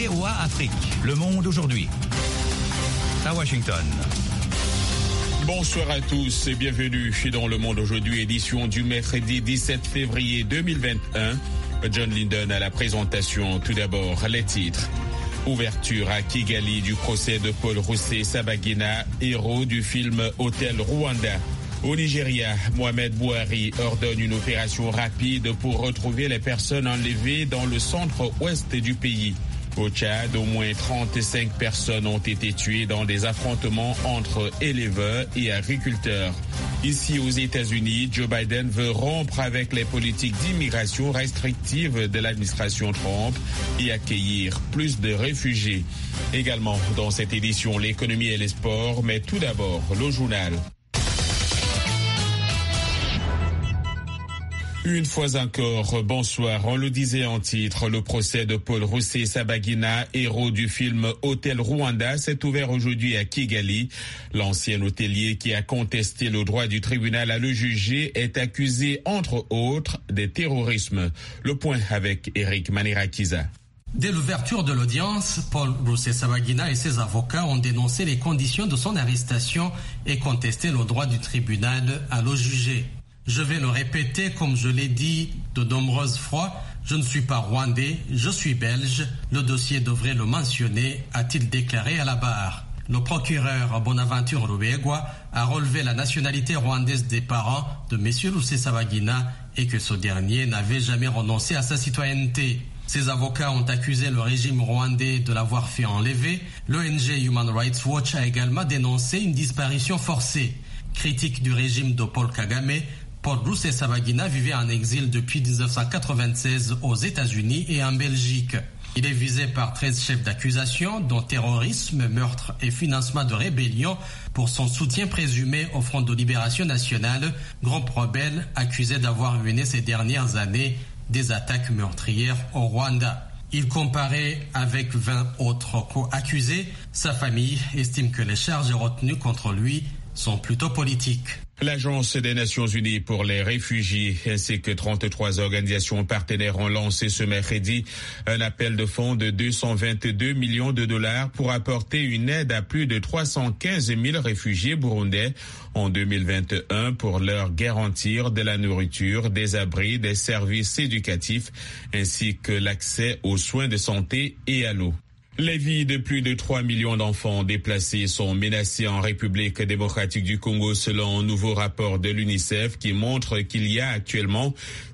VOA Afrique. Le monde aujourd'hui. À Washington. Bonsoir à tous et bienvenue dans Le Monde aujourd'hui, édition du mercredi 17 février 2021. John Linden à la présentation. Tout d'abord, les titres. Ouverture à Kigali du procès de Paul Rusesabagina, héros du film Hôtel Rwanda. Au Nigeria, Mohamed Bouhari ordonne une opération rapide pour retrouver les personnes enlevées dans le centre-ouest du pays. Au Tchad, au moins 35 personnes ont été tuées dans des affrontements entre éleveurs et agriculteurs. Ici aux États-Unis, Joe Biden veut rompre avec les politiques d'immigration restrictives de l'administration Trump et accueillir plus de réfugiés. Également dans cette édition, l'économie et les sports, mais tout d'abord, le journal. Une fois encore, bonsoir. On le disait en titre, le procès de Paul Rusesabagina, héros du film Hôtel Rwanda, s'est ouvert aujourd'hui à Kigali. L'ancien hôtelier qui a contesté le droit du tribunal à le juger est accusé, entre autres, de terrorisme. Le point avec Eric Manirakiza. Dès l'ouverture de l'audience, Paul Rusesabagina et ses avocats ont dénoncé les conditions de son arrestation et contesté le droit du tribunal à le juger. Je vais le répéter comme je l'ai dit de nombreuses fois, je ne suis pas rwandais, je suis belge. Le dossier devrait le mentionner, a-t-il déclaré à la barre. Le procureur Bonaventure Rubegwa a relevé la nationalité rwandaise des parents de M. Rusesabagina et que ce dernier n'avait jamais renoncé à sa citoyenneté. Ses avocats ont accusé le régime rwandais de l'avoir fait enlever. L'ONG Human Rights Watch a également dénoncé une disparition forcée. Critique du régime de Paul Kagame, Paul Rusesabagina vivait en exil depuis 1996 aux États-Unis et en Belgique. Il est visé par 13 chefs d'accusation, dont terrorisme, meurtre et financement de rébellion pour son soutien présumé au Front de Libération Nationale, groupe rebelle accusé d'avoir mené ces dernières années des attaques meurtrières au Rwanda. Il comparaît avec 20 autres co-accusés. Sa famille estime que les charges retenues contre lui sont plutôt politiques. L'Agence des Nations Unies pour les réfugiés ainsi que 33 organisations partenaires ont lancé ce mercredi un appel de fonds de 222 millions de dollars pour apporter une aide à plus de 315 000 réfugiés burundais en 2021 pour leur garantir de la nourriture, des abris, des services éducatifs ainsi que l'accès aux soins de santé et à l'eau. Les vies de plus de 3 millions d'enfants déplacés sont menacées en République démocratique du Congo selon un nouveau rapport de l'UNICEF qui montre qu'il y a actuellement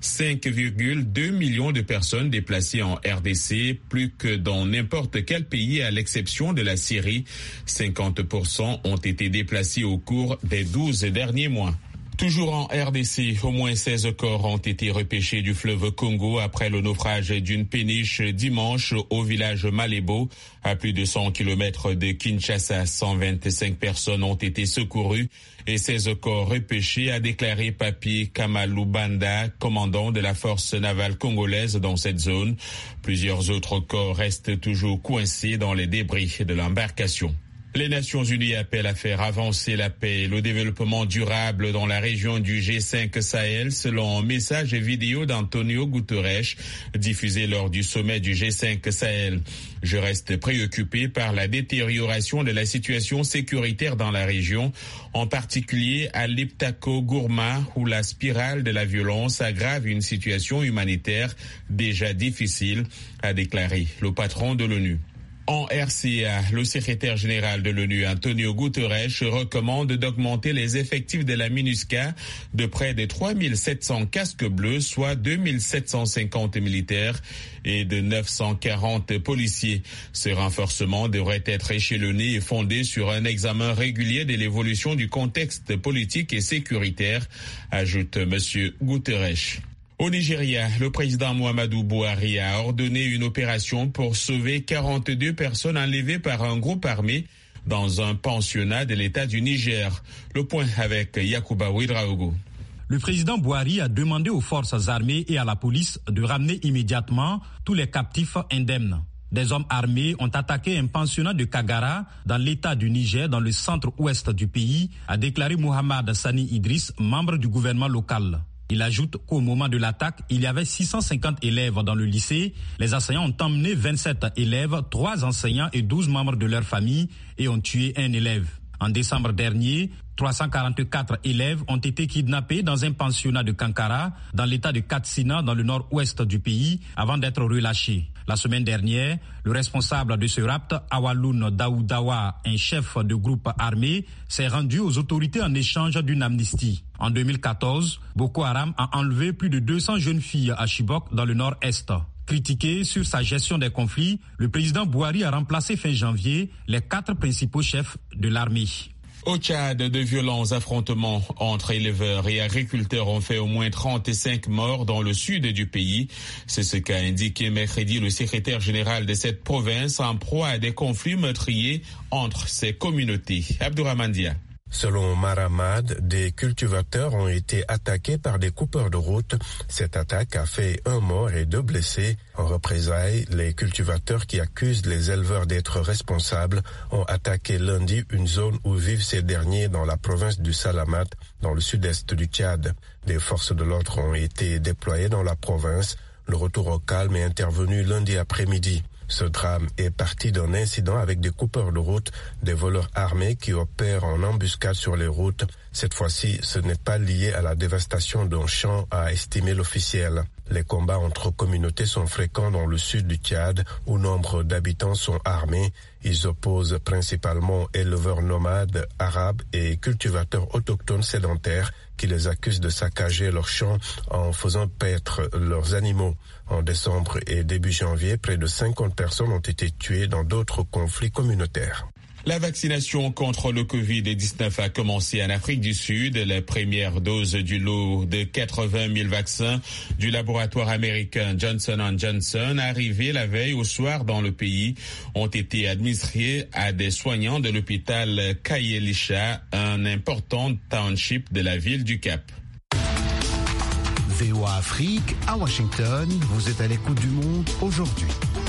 5,2 millions de personnes déplacées en RDC, plus que dans n'importe quel pays à l'exception de la Syrie. 50% ont été déplacés au cours des 12 derniers mois. Toujours en RDC, au moins 16 corps ont été repêchés du fleuve Congo après le naufrage d'une péniche dimanche au village Malebo, à plus de 100 km de Kinshasa. 125 personnes ont été secourues et 16 corps repêchés, a déclaré Papi Kamalubanda, commandant de la force navale congolaise dans cette zone. Plusieurs autres corps restent toujours coincés dans les débris de l'embarcation. Les Nations Unies appellent à faire avancer la paix et le développement durable dans la région du G5 Sahel selon un message vidéo d'Antonio Guterres diffusé lors du sommet du G5 Sahel. Je reste préoccupé par la détérioration de la situation sécuritaire dans la région, en particulier à Liptako-Gourma où la spirale de la violence aggrave une situation humanitaire déjà difficile, a déclaré le patron de l'ONU. En RCA, le secrétaire général de l'ONU, Antonio Guterres, recommande d'augmenter les effectifs de la MINUSCA de près de 3700 casques bleus, soit 2750 militaires et de 940 policiers. Ce renforcement devrait être échelonné et fondé sur un examen régulier de l'évolution du contexte politique et sécuritaire, ajoute M. Guterres. Au Nigeria, le président Muhammadu Bouhari a ordonné une opération pour sauver 42 personnes enlevées par un groupe armé dans un pensionnat de l'État du Niger. Le point avec Yacouba Ouedraogo. Le président Bouhari a demandé aux forces armées et à la police de ramener immédiatement tous les captifs indemnes. Des hommes armés ont attaqué un pensionnat de Kagara dans l'État du Niger, dans le centre-ouest du pays, a déclaré Mohamed Sani Idriss, membre du gouvernement local. Il ajoute qu'au moment de l'attaque, il y avait 650 élèves dans le lycée. Les assaillants ont emmené 27 élèves, 3 enseignants et 12 membres de leur famille et ont tué un élève. En décembre dernier, 344 élèves ont été kidnappés dans un pensionnat de Kankara, dans l'état de Katsina, dans le nord-ouest du pays, avant d'être relâchés. La semaine dernière, le responsable de ce rapt, Awaloun Daoudawa, un chef de groupe armé, s'est rendu aux autorités en échange d'une amnistie. En 2014, Boko Haram a enlevé plus de 200 jeunes filles à Chibok, dans le nord-est. Critiqué sur sa gestion des conflits, le président Bouhari a remplacé fin janvier les 4 principaux chefs de l'armée. Au Tchad, de violents affrontements entre éleveurs et agriculteurs ont fait au moins 35 morts dans le sud du pays. C'est ce qu'a indiqué mercredi le secrétaire général de cette province en proie à des conflits meurtriers entre ces communautés. Abdourahmane Dia. Selon Maramad, des cultivateurs ont été attaqués par des coupeurs de route. Cette attaque a fait 1 mort et 2 blessés. En représailles, les cultivateurs qui accusent les éleveurs d'être responsables ont attaqué lundi une zone où vivent ces derniers dans la province du Salamat, dans le sud-est du Tchad. Des forces de l'ordre ont été déployées dans la province. Le retour au calme est intervenu lundi après-midi. Ce drame est parti d'un incident avec des coupeurs de route, des voleurs armés qui opèrent en embuscade sur les routes. Cette fois-ci, ce n'est pas lié à la dévastation d'un champ, a estimé l'officiel. Les combats entre communautés sont fréquents dans le sud du Tchad, où nombre d'habitants sont armés. Ils opposent principalement éleveurs nomades, arabes et cultivateurs autochtones sédentaires qui les accusent de saccager leurs champs en faisant paître leurs animaux. En décembre et début janvier, près de 50 personnes ont été tuées dans d'autres conflits communautaires. La vaccination contre le Covid-19 a commencé en Afrique du Sud. Les premières doses du lot de 80 000 vaccins du laboratoire américain Johnson & Johnson, arrivés la veille au soir dans le pays, ont été administrées à des soignants de l'hôpital Kayelisha, un important township de la ville du Cap. VOA Afrique, à Washington, vous êtes à l'écoute du monde aujourd'hui.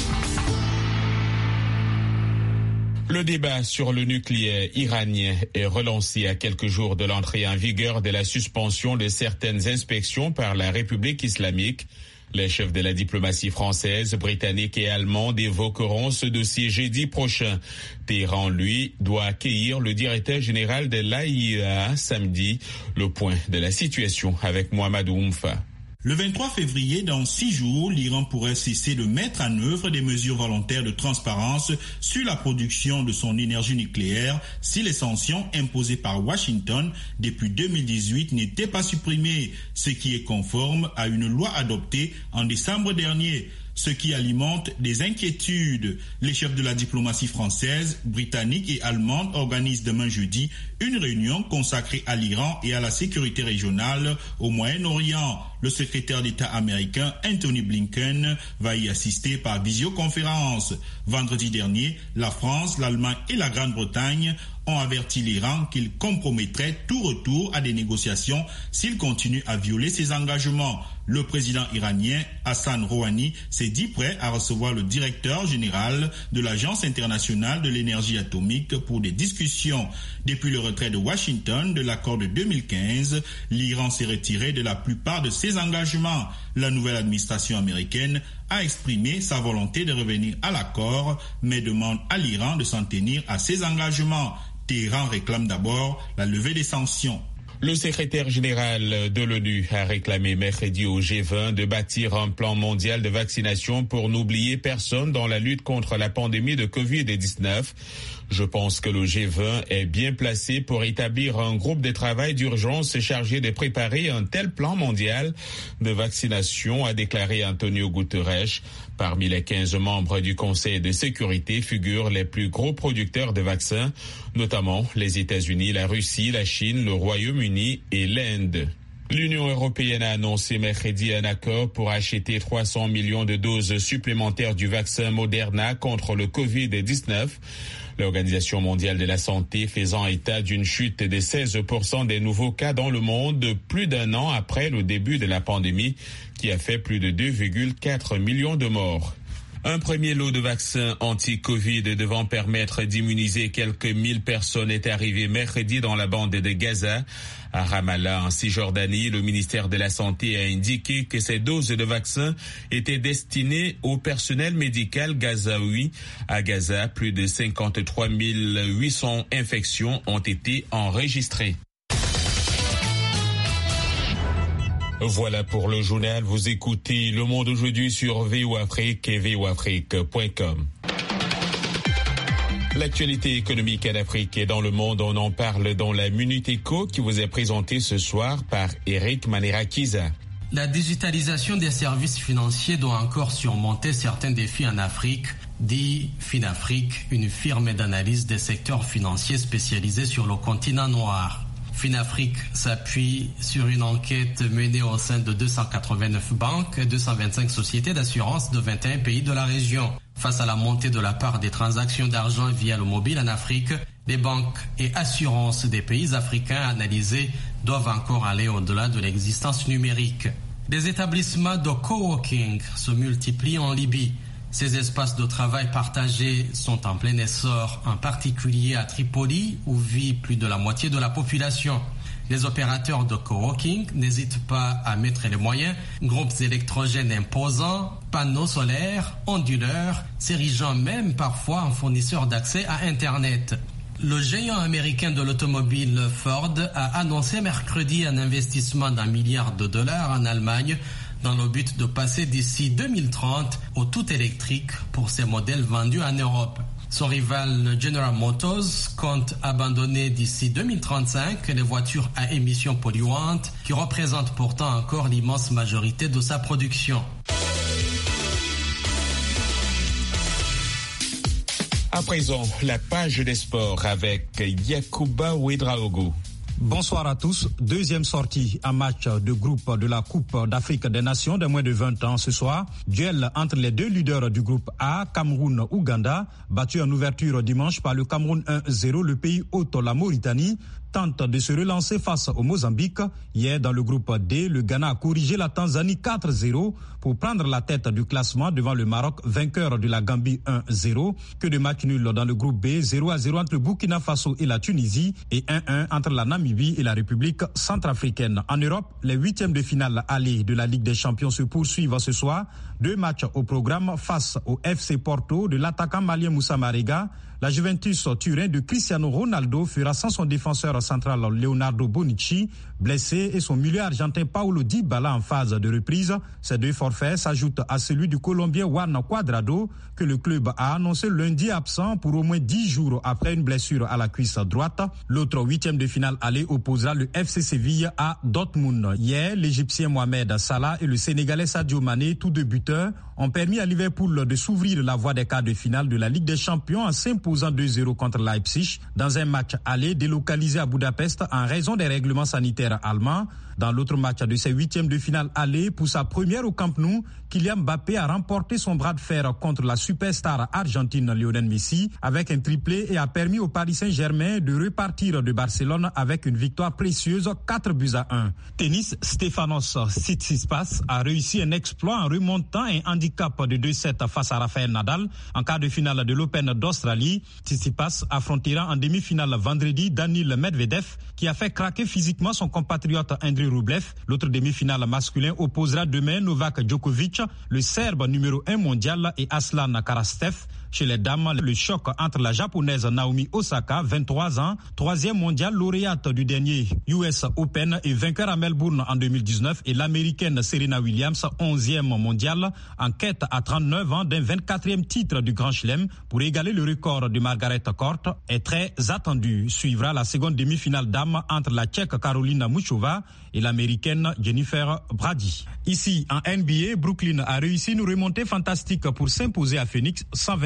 Le débat sur le nucléaire iranien est relancé à quelques jours de l'entrée en vigueur de la suspension de certaines inspections par la République islamique. Les chefs de la diplomatie française, britannique et allemande évoqueront ce dossier jeudi prochain. Téhéran, lui, doit accueillir le directeur général de l'AIEA samedi. Le point de la situation avec Mohamed Oumfa. Le 23 février, dans 6 jours, l'Iran pourrait cesser de mettre en œuvre des mesures volontaires de transparence sur la production de son énergie nucléaire si les sanctions imposées par Washington depuis 2018 n'étaient pas supprimées, ce qui est conforme à une loi adoptée en décembre dernier. Ce qui alimente des inquiétudes. Les chefs de la diplomatie française, britannique et allemande organisent demain jeudi une réunion consacrée à l'Iran et à la sécurité régionale au Moyen-Orient. Le secrétaire d'État américain Anthony Blinken va y assister par visioconférence. Vendredi dernier, la France, l'Allemagne et la Grande-Bretagne ont averti l'Iran qu'il compromettrait tout retour à des négociations s'il continue à violer ses engagements. Le président iranien Hassan Rouhani s'est dit prêt à recevoir le directeur général de l'Agence internationale de l'énergie atomique pour des discussions. Depuis le retrait de Washington de l'accord de 2015, l'Iran s'est retiré de la plupart de ses engagements. La nouvelle administration américaine a exprimé sa volonté de revenir à l'accord, mais demande à l'Iran de s'en tenir à ses engagements. Téhéran réclame d'abord la levée des sanctions. Le secrétaire général de l'ONU a réclamé mercredi au G20 de bâtir un plan mondial de vaccination pour n'oublier personne dans la lutte contre la pandémie de Covid-19. Je pense que le G20 est bien placé pour établir un groupe de travail d'urgence chargé de préparer un tel plan mondial de vaccination, a déclaré Antonio Guterres. Parmi les 15 membres du Conseil de sécurité figurent les plus gros producteurs de vaccins, notamment les États-Unis, la Russie, la Chine, le Royaume-Uni et l'Inde. L'Union européenne a annoncé mercredi un accord pour acheter 300 millions de doses supplémentaires du vaccin Moderna contre le Covid-19. L'Organisation mondiale de la santé faisant état d'une chute de 16% des nouveaux cas dans le monde plus d'un an après le début de la pandémie qui a fait plus de 2,4 millions de morts. Un premier lot de vaccins anti-Covid devant permettre d'immuniser quelques 1000 personnes est arrivé mercredi dans la bande de Gaza. À Ramallah, en Cisjordanie, le ministère de la Santé a indiqué que ces doses de vaccins étaient destinées au personnel médical gazaoui. À Gaza, plus de 53 800 infections ont été enregistrées. Voilà pour le journal. Vous écoutez Le Monde aujourd'hui sur VOA Afrique et voaafrique.com. L'actualité économique en Afrique et dans le monde, on en parle dans la Minute Éco qui vous est présentée ce soir par Eric Manirakiza. La digitalisation des services financiers doit encore surmonter certains défis en Afrique, dit Finafrique, une firme d'analyse des secteurs financiers spécialisée sur le continent noir. Finafrique s'appuie sur une enquête menée au sein de 289 banques et 225 sociétés d'assurance de 21 pays de la région. Face à la montée de la part des transactions d'argent via le mobile en Afrique, les banques et assurances des pays africains analysés doivent encore aller au-delà de l'existence numérique. Des établissements de coworking se multiplient en Libye. Ces espaces de travail partagés sont en plein essor, en particulier à Tripoli, où vit plus de la moitié de la population. Les opérateurs de coworking n'hésitent pas à mettre les moyens, groupes électrogènes imposants, panneaux solaires, onduleurs, s'érigeant même parfois en fournisseurs d'accès à Internet. Le géant américain de l'automobile Ford a annoncé mercredi un investissement d'$1 milliard en Allemagne dans le but de passer d'ici 2030 au tout électrique pour ses modèles vendus en Europe. Son rival General Motors compte abandonner d'ici 2035 les voitures à émissions polluantes qui représentent pourtant encore l'immense majorité de sa production. À présent, la page des sports avec Yacouba Ouedraogo. Bonsoir à tous. Deuxième sortie en match de groupe de la Coupe d'Afrique des Nations de moins de 20 ans ce soir. Duel entre les deux leaders du groupe A, Cameroun-Ouganda, battu en ouverture dimanche par le Cameroun 1-0. Le pays hôte, la Mauritanie, tente de se relancer face au Mozambique. Hier, dans le groupe D, le Ghana a corrigé la Tanzanie 4-0 pour prendre la tête du classement devant le Maroc, vainqueur de la Gambie 1-0. Que de matchs nuls dans le groupe B, 0-0 entre Burkina Faso et la Tunisie et 1-1 entre la Namibie et la République centrafricaine. En Europe, les huitièmes de finale aller de la Ligue des Champions se poursuivent ce soir. 2 matchs au programme face au FC Porto de l'attaquant malien Moussa Marega. La Juventus Turin de Cristiano Ronaldo fera sans son défenseur central Leonardo Bonucci, blessé, et son milieu argentin Paulo Dybala en phase de reprise. Ces 2 forfaits s'ajoutent à celui du Colombien Juan Cuadrado, que le club a annoncé lundi absent pour au moins 10 jours après une blessure à la cuisse droite. L'autre huitième de finale aller opposera le FC Séville à Dortmund. Hier, l'Égyptien Mohamed Salah et le Sénégalais Sadio Mané, tous 2 buteurs, ont permis à Liverpool de s'ouvrir la voie des quarts de finale de la Ligue des Champions en s'imposant 2-0 contre Leipzig dans un match aller délocalisé à Budapest en raison des règlements sanitaires allemands. Dans l'autre match de ces huitièmes de finale aller, pour sa première au Camp Nou, Kylian Mbappé a remporté son bras de fer contre la superstar argentine Lionel Messi avec un triplé et a permis au Paris Saint-Germain de repartir de Barcelone avec une victoire précieuse 4-1. Tennis, Stefanos Tsitsipas a réussi un exploit en remontant un handicap de 2-7 face à Rafael Nadal en quart de finale de l'Open d'Australie. Tsitsipas affrontera en demi-finale vendredi Daniil Medvedev qui a fait craquer physiquement son compatriote Andrei Rublev. L'autre demi-finale masculin opposera demain Novak Djokovic, le Serbe numéro 1 mondial, et Aslan Karastev. Chez les dames, le choc entre la japonaise Naomi Osaka, 23 ans, 3e mondiale, lauréate du dernier US Open et vainqueur à Melbourne en 2019, et l'américaine Serena Williams, 11e mondiale, en quête à 39 ans d'un 24e titre du Grand Chelem pour égaler le record de Margaret Court, est très attendu. Suivra la seconde demi-finale dames entre la Tchèque Karolina Muchova et l'américaine Jennifer Brady. Ici, en NBA, Brooklyn a réussi une remontée fantastique pour s'imposer à Phoenix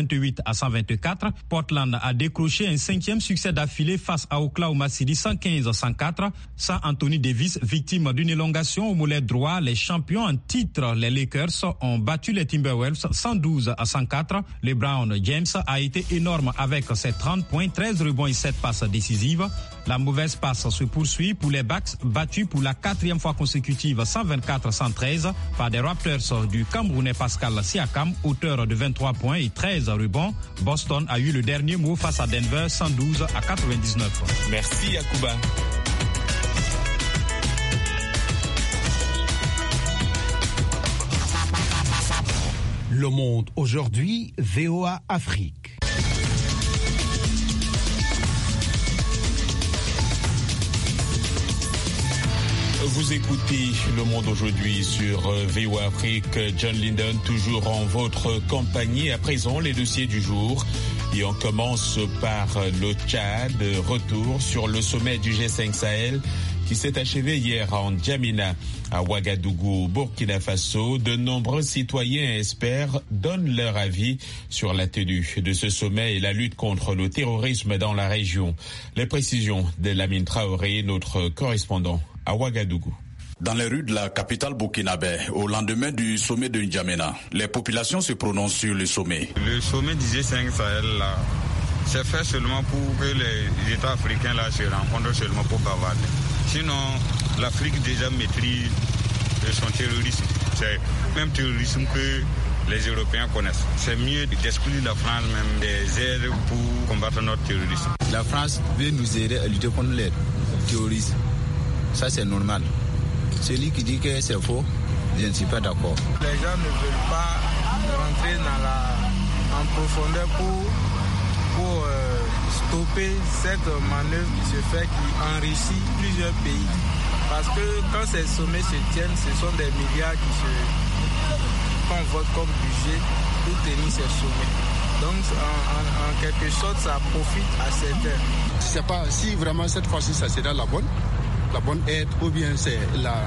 128-124. Portland a décroché un 5e succès d'affilée face à Oklahoma City 115-104. Sans Anthony Davis, victime d'une élongation au mollet droit, les champions en titre, les Lakers, ont battu les Timberwolves 112-104. LeBron James a été énorme avec ses 30 points, 13 rebonds et 7 passes décisives. La mauvaise passe se poursuit pour les Bucks, battus pour la 4e fois consécutive 124-113 par des Raptors du Camerounais Pascal Siakam, auteur de 23 points et 13 rebonds. Boston a eu le dernier mot face à Denver 112-99. Merci Yacouba. Le Monde aujourd'hui, VOA Afrique. Vous écoutez Le Monde aujourd'hui sur VOA Afrique. John Linden, toujours en votre compagnie. À présent, les dossiers du jour. Et on commence par le Tchad. Retour sur le sommet du G5 Sahel qui s'est achevé hier en N'Djamena, à Ouagadougou, Burkina Faso. De nombreux citoyens et experts donnent leur avis sur la tenue de ce sommet et la lutte contre le terrorisme dans la région. Les précisions de Lamine Traoré, notre correspondant à Ouagadougou. Dans les rues de la capitale burkinabé, au lendemain du sommet de N'Djamena, les populations se prononcent sur le sommet. Le sommet du G5 Sahel, là, c'est fait seulement pour que les États africains là, se rencontrent seulement pour bavarder. Sinon, l'Afrique déjà maîtrise son terrorisme. C'est le même terrorisme que les Européens connaissent. C'est mieux d'exclure la France même des aides pour combattre notre terrorisme. La France veut nous aider à lutter contre le terrorisme. Ça, c'est normal. Celui qui dit que c'est faux, je ne suis pas d'accord. Les gens ne veulent pas rentrer en profondeur pour stopper cette manœuvre qui se fait, qui enrichit plusieurs pays. Parce que quand ces sommets se tiennent, ce sont des milliards qu'on vote comme budget pour tenir ces sommets. Donc, en quelque sorte, ça profite à certains. Je ne sais pas si vraiment cette fois-ci, ça sera la bonne aide ou bien c'est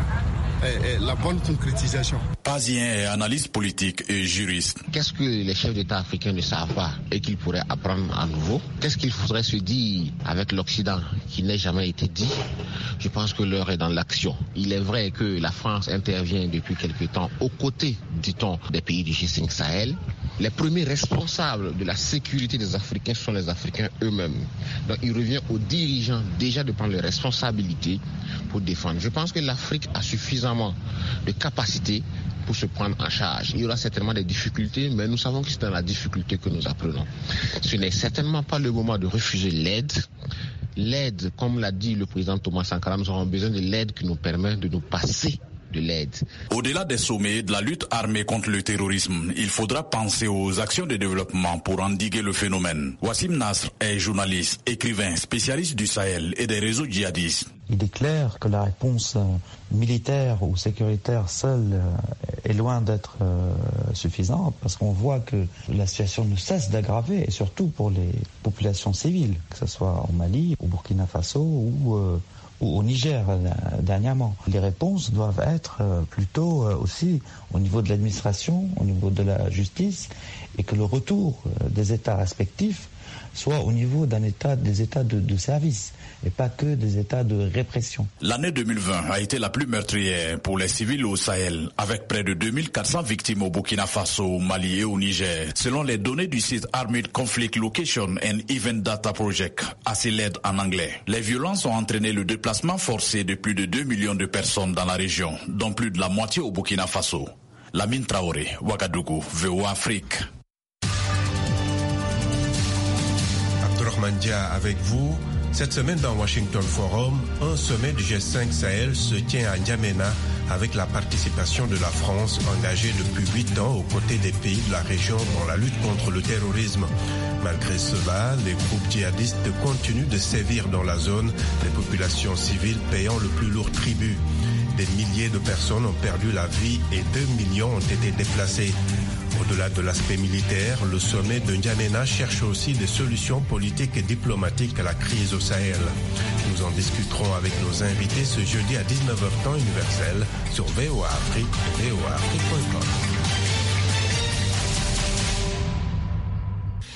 la bonne concrétisation. Pazien est analyste politique et juriste. Qu'est-ce que les chefs d'État africains ne savent pas et qu'ils pourraient apprendre à nouveau? Qu'est-ce qu'il faudrait se dire avec l'Occident qui n'a jamais été dit? Je pense que l'heure est dans l'action. Il est vrai que la France intervient depuis quelque temps aux côtés, dit-on, des pays du G5 Sahel. Les premiers responsables de la sécurité des Africains sont les Africains eux-mêmes. Donc il revient aux dirigeants déjà de prendre les responsabilités pour défendre. Je pense que l'Afrique a suffisamment de capacité pour se prendre en charge. Il y aura certainement des difficultés, mais nous savons que c'est dans la difficulté que nous apprenons. Ce n'est certainement pas le moment de refuser l'aide. L'aide, comme l'a dit le président Thomas Sankara, nous avons besoin de l'aide qui nous permet de nous passer de l'aide. Au-delà des sommets de la lutte armée contre le terrorisme, il faudra penser aux actions de développement pour endiguer le phénomène. Wassim Nasr est journaliste, écrivain, spécialiste du Sahel et des réseaux djihadistes. Il est clair que la réponse militaire ou sécuritaire seule est loin d'être suffisante parce qu'on voit que la situation ne cesse d'aggraver et surtout pour les populations civiles, que ce soit au Mali, au Burkina Faso ou au Niger dernièrement. Les réponses doivent être plutôt aussi au niveau de l'administration, au niveau de la justice et que le retour des États respectifs soit au niveau des États de service et pas que des États de répression. L'année 2020 a été la plus meurtrière pour les civils au Sahel, avec près de 2400 victimes au Burkina Faso, au Mali et au Niger, selon les données du site Armed Conflict Location and Event Data Project, ACLED en anglais. Les violences ont entraîné le déplacement forcé de plus de 2 millions de personnes dans la région, dont plus de la moitié au Burkina Faso. Lamine Traoré, Ouagadougou, VOA Afrique. Abdourahmane Dia avec vous. Cette semaine dans Washington Forum, un sommet du G5 Sahel se tient à N'Djamena avec la participation de la France engagée depuis 8 ans aux côtés des pays de la région dans la lutte contre le terrorisme. Malgré cela, les groupes djihadistes continuent de sévir dans la zone, les populations civiles payant le plus lourd tribut. Des milliers de personnes ont perdu la vie et 2 millions ont été déplacés. Au-delà de l'aspect militaire, le sommet de N'Djamena cherche aussi des solutions politiques et diplomatiques à la crise au Sahel. Nous en discuterons avec nos invités ce jeudi à 19h temps universel sur VOA Afrique et voaafrique.com.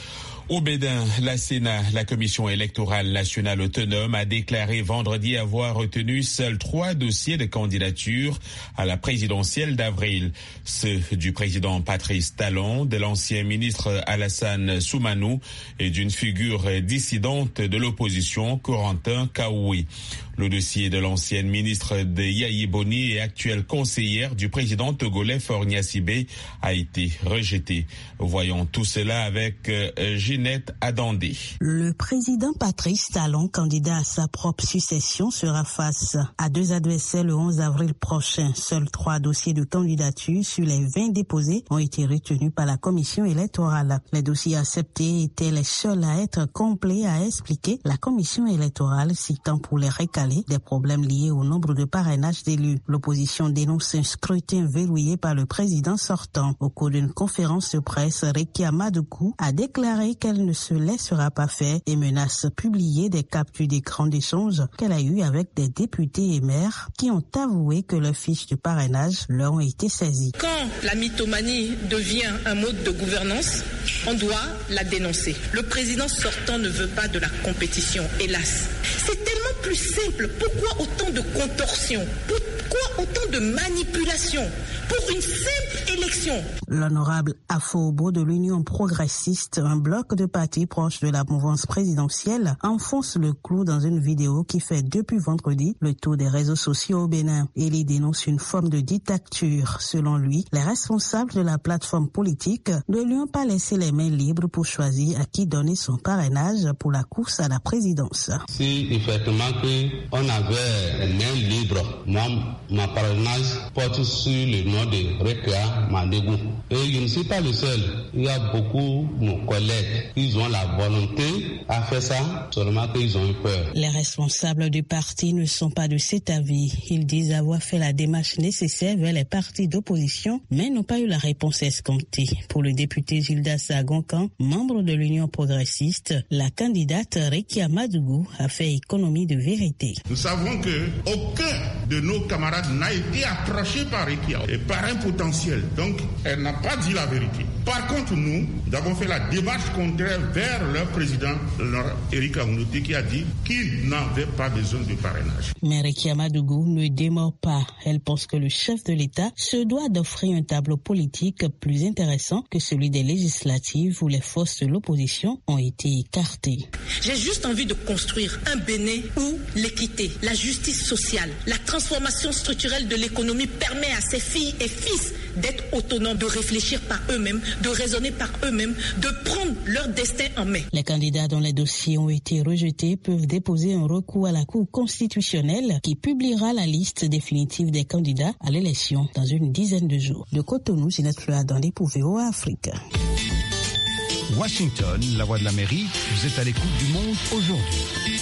Au Bénin, la Sénat, la Commission électorale nationale autonome, a déclaré vendredi avoir retenu seuls 3 dossiers de candidature à la présidentielle d'avril. Ceux du président Patrice Talon, de l'ancien ministre Alassane Soumanou et d'une figure dissidente de l'opposition, Corentin Kaoui. Le dossier de l'ancienne ministre de Yayi Boni et actuelle conseillère du président togolais Fornia Sibé a été rejeté. Voyons tout cela avec Ginette Adandé. Le président Patrice Talon, candidat à sa propre succession, sera face à 2 adversaires le 11 avril prochain. Seuls 3 dossiers de candidature sur les 20 déposés ont été retenus par la commission électorale. Les dossiers acceptés étaient les seuls à être complets, a expliqué la commission électorale, citant pour les récalés des problèmes liés au nombre de parrainages d'élus. L'opposition dénonce un scrutin verrouillé par le président sortant. Au cours d'une conférence de presse, Rekia Madougou a déclaré qu'elle ne se laissera pas faire et menace publier des captures d'écran d'échange qu'elle a eues avec des députés et maires qui ont avoué que leurs fiches de parrainage leur ont été saisies. Quand la mythomanie devient un mode de gouvernance, on doit la dénoncer. Le président sortant ne veut pas de la compétition, hélas. C'est tellement plus simple. Pourquoi autant de contorsions? Pourquoi autant de manipulations pour une simple élection? L'honorable Afobo de l'Union progressiste, un bloc de partis proches de la mouvance présidentielle, enfonce le clou dans une vidéo qui fait depuis vendredi le tour des réseaux sociaux au Bénin. Il y dénonce une forme de dictature. Selon lui, les responsables de la plateforme politique ne lui ont pas laissé les mains libres pour choisir à qui donner son parrainage pour la course à la présidence. Si effectivement on avait les mains libres, moi, ma parrainage porte sur le nom de Rekia Madougou. Et je ne suis pas le seul. Il y a beaucoup de nos collègues qui ont la volonté à faire ça, seulement qu'ils ont eu peur. Les responsables du parti ne sont pas de cet avis. Ils disent avoir fait la démarche nécessaire vers les partis d'opposition, mais n'ont pas eu la réponse escomptée. Pour le député Gildas Agoncan, membre de l'Union progressiste, la candidate Rekia Madougou a fait économie de vérité. Nous savons que aucun de nos camarades n'a été approché par Rekia et par un potentiel. Donc, elle n'a pas dit la vérité. Par contre, nous avons fait la démarche contraire vers leur président, Éric Aounouté, qui a dit qu'il n'avait pas besoin de parrainage. Mais Rekia Madougou ne démord pas. Elle pense que le chef de l'État se doit d'offrir un tableau politique plus intéressant que celui des législatives où les forces de l'opposition ont été écartées. J'ai juste envie de construire un Bénin où l'équité, la justice sociale, la transformation structurelle de l'économie permet à ses filles et fils d'être autonomes, de réfléchir par eux-mêmes, de raisonner par eux-mêmes, de prendre leur destin en main. Les candidats dont les dossiers ont été rejetés peuvent déposer un recours à la Cour constitutionnelle qui publiera la liste définitive des candidats à l'élection dans une dizaine de jours. De Cotonou, Ginette Adandé pour VOA Afrique. Washington, la voix de l'Amérique, vous êtes à l'écoute du monde aujourd'hui.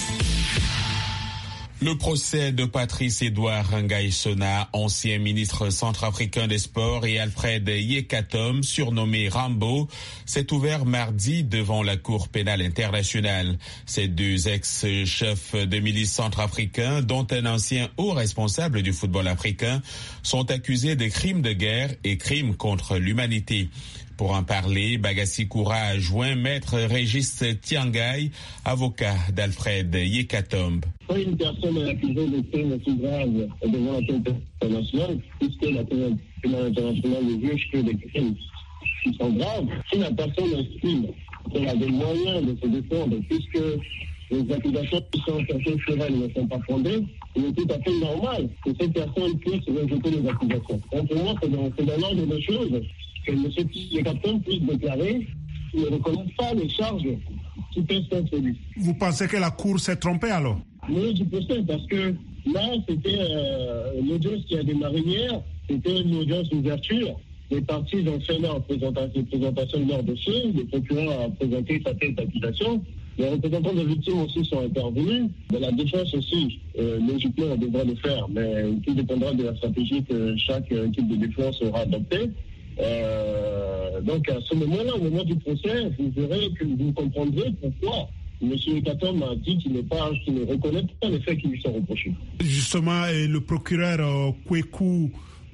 Le procès de Patrice Edouard Rangaï-Sona, ancien ministre centrafricain des Sports, et Alfred Yekatom, surnommé Rambo, s'est ouvert mardi devant la Cour pénale internationale. Ces 2 ex-chefs de milices centrafricains, dont un ancien haut responsable du football africain, sont accusés de crimes de guerre et crimes contre l'humanité. Pour en parler, Bagassi Koura a joint Maître Régis Tiangay, avocat d'Alfred Yekatom. Quand une personne est accusée de crimes aussi graves devant la Cour internationale, puisque la Cour pénale internationale ne juge que des crimes qui sont graves, si la personne estime qu'elle a des moyens de se défendre, puisque les accusations qui sont cherchées sur elle ne sont pas fondées, il est tout à fait normal que cette personne puisse rejeter les accusations. Donc pour moi, c'est dans l'ordre des choses que M. Yekatom puisse déclarer qu'il ne reconnaît pas les charges qui peuvent être celui. Vous pensez que la Cour s'est trompée alors? Oui, je pense parce que là, c'était l'audience qui a démarré hier, c'était une audience d'ouverture. Les parties ont fait leur présentation de leur dossier, le procureur a présenté certaines accusations. Les représentants des victimes aussi sont intervenus. De la défense aussi, logiquement, on devrait le faire, mais tout dépendra de la stratégie que chaque type de défense aura adoptée. Donc à ce moment-là, au moment du procès, vous verrez que vous comprendrez pourquoi M. Yekatom a dit qu'il ne reconnaît pas les faits qui lui sont reprochés. Justement, le procureur Kweku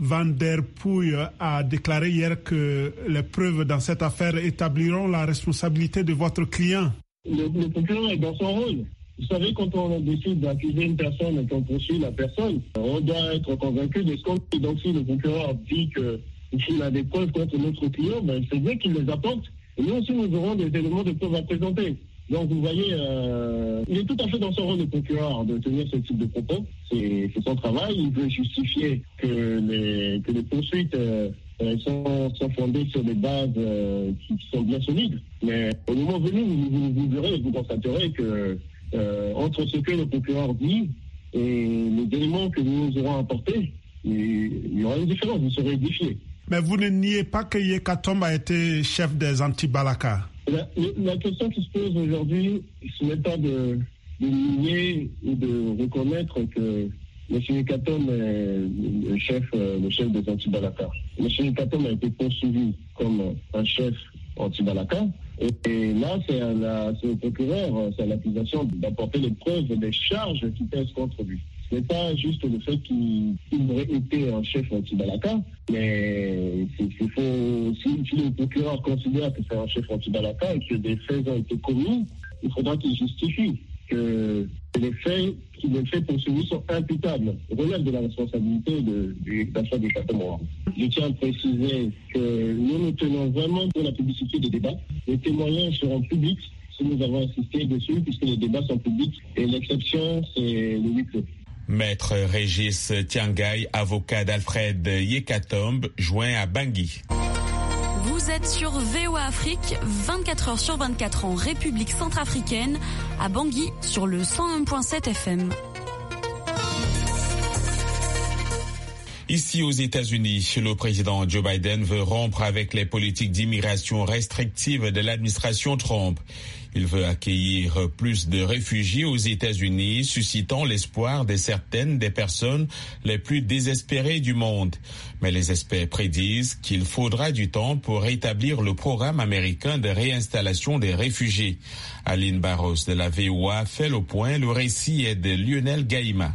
Van der Puy a déclaré hier que les preuves dans cette affaire établiront la responsabilité de votre client. Le procureur est dans son rôle. Vous savez, quand on décide d'accuser une personne et qu'on poursuit la personne, on doit être convaincu de ce qu'on dit. Donc si le procureur dit qu'il a des preuves contre notre client, il faut bien qu'il les apporte. Et nous aussi, nous aurons des éléments de preuves à présenter. Donc vous voyez, il est tout à fait dans son rôle de procureur de tenir ce type de propos. C'est son travail. Il veut justifier que les poursuites sont fondées sur des bases qui sont bien solides. Mais au moment venu, vous verrez et vous constaterez que entre ce que le procureur dit et les éléments que nous aurons apportés, il y aura une différence, vous serez édifiés. Mais vous ne niez pas que Yekatombe a été chef des anti-Balaka? La question qui se pose aujourd'hui, ce n'est pas de nier ou de reconnaître que M. Yekatombe est le chef des anti-Balaka. M. Yekatombe a été poursuivi comme un chef anti-Balaka. Et là, c'est au procureur, c'est à l'accusation d'apporter les preuves des charges qui pèsent contre lui. Ce n'est pas juste le fait qu'il aurait été un chef anti-Balaka, mais si le procureur considère que c'est un chef anti-Balaka et que des faits ont été commis, il faudra qu'il justifie que les faits poursuivis sont imputables, relèvent de la responsabilité d'achat des Katombe. Je tiens à préciser que nous tenons vraiment pour la publicité des débats. Les témoignages seront publics si nous avons insisté dessus, puisque les débats sont publics, et l'exception, c'est le huis clos. Maître Régis Tiangai, avocat d'Alfred Yekatombe, joint à Bangui. Vous êtes sur VOA Afrique, 24 heures sur 24 en République centrafricaine, à Bangui sur le 101.7 FM. Ici aux États-Unis, le président Joe Biden veut rompre avec les politiques d'immigration restrictives de l'administration Trump. Il veut accueillir plus de réfugiés aux États-Unis, suscitant l'espoir de certaines des personnes les plus désespérées du monde. Mais les experts prédisent qu'il faudra du temps pour rétablir le programme américain de réinstallation des réfugiés. Aline Barros de la VOA fait le point. Le récit est de Lionel Gaïma.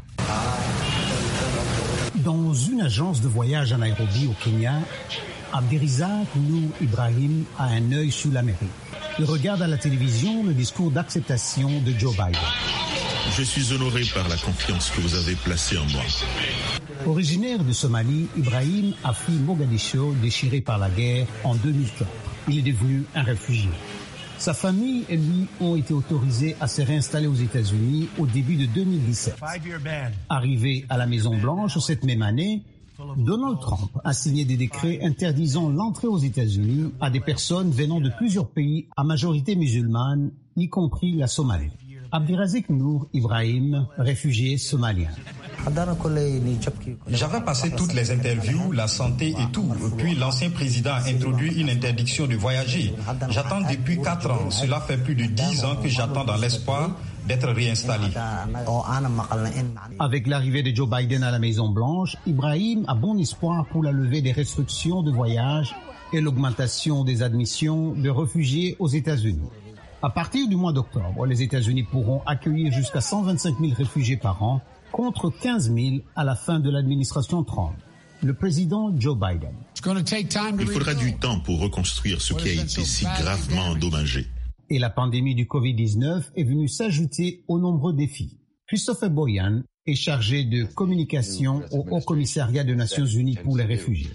Dans une agence de voyage à Nairobi, au Kenya, Abdirizak Nour Ibrahim a un œil sur l'Amérique. Il regarde à la télévision le discours d'acceptation de Joe Biden. Je suis honoré par la confiance que vous avez placée en moi. Originaire de Somalie, Ibrahim a fui Mogadiscio, déchiré par la guerre, en 2004. Il est devenu un réfugié. Sa famille et lui ont été autorisés à se réinstaller aux États-Unis au début de 2017. Arrivé à la Maison-Blanche cette même année, Donald Trump a signé des décrets interdisant l'entrée aux États-Unis à des personnes venant de plusieurs pays à majorité musulmane, y compris la Somalie. Abdirazak Nour Ibrahim, réfugié somalien. J'avais passé toutes les interviews, la santé et tout. Puis l'ancien président a introduit une interdiction de voyager. J'attends depuis 4 ans. Cela fait plus de 10 ans que j'attends dans l'espoir d'être réinstallé. Avec l'arrivée de Joe Biden à la Maison-Blanche, Ibrahim a bon espoir pour la levée des restrictions de voyage et l'augmentation des admissions de réfugiés aux États-Unis. À partir du mois d'octobre, les États-Unis pourront accueillir jusqu'à 125 000 réfugiés par an, contre 15 000 à la fin de l'administration Trump. Le président Joe Biden. Il faudra du temps pour reconstruire ce qui a été si gravement endommagé. Et la pandémie du Covid-19 est venue s'ajouter aux nombreux défis. Christopher Boyan est chargé de communication au Haut Commissariat des Nations Unies pour les réfugiés.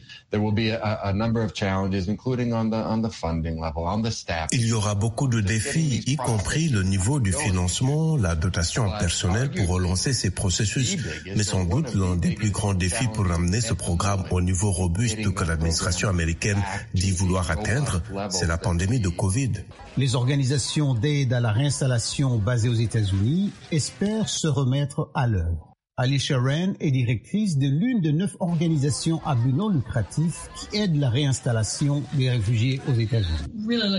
Il y aura beaucoup de défis, y compris le niveau du financement, la dotation en personnel pour relancer ces processus. Mais sans doute, l'un des plus grands défis pour amener ce programme au niveau robuste que l'administration américaine dit vouloir atteindre, c'est la pandémie de Covid. Les organisations d'aide à la réinstallation basées aux États-Unis espèrent se remettre à l'œuvre. Alicia Wren est directrice de l'une de 9 organisations à but non lucratif qui aident la réinstallation des réfugiés aux États-Unis.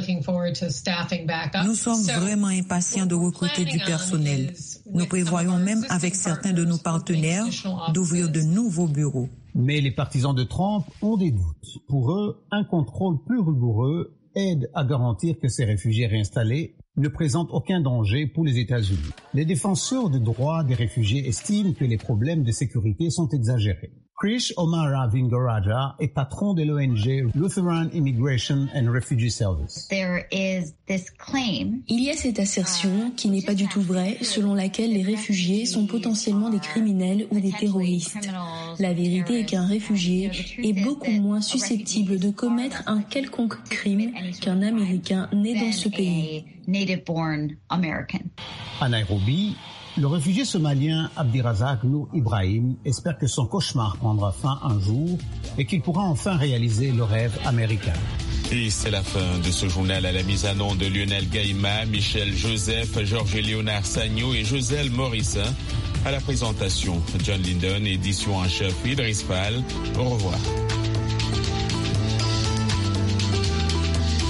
Nous sommes vraiment impatients de recruter du personnel. Nous prévoyons même avec certains de nos partenaires d'ouvrir de nouveaux bureaux. Mais les partisans de Trump ont des doutes. Pour eux, un contrôle plus rigoureux aide à garantir que ces réfugiés réinstallés ne présentent aucun danger pour les États-Unis. Les défenseurs des droits des réfugiés estiment que les problèmes de sécurité sont exagérés. Krish Omara Vingaraja est patron de l'ONG Lutheran Immigration and Refugee Service. Il y a cette assertion, qui n'est pas du tout vraie, selon laquelle les réfugiés sont potentiellement des criminels ou des terroristes. La vérité est qu'un réfugié est beaucoup moins susceptible de commettre un quelconque crime qu'un Américain né dans ce pays. À Nairobi, le réfugié somalien Abdirazak Nour Ibrahim espère que son cauchemar prendra fin un jour et qu'il pourra enfin réaliser le rêve américain. Et c'est la fin de ce journal à la mise à nom de Lionel Gaïma, Michel Joseph, Georges-Léonard Sagno et Joselle Morissin. À la présentation, John Linden, édition en chef Idriss Fall. Au revoir.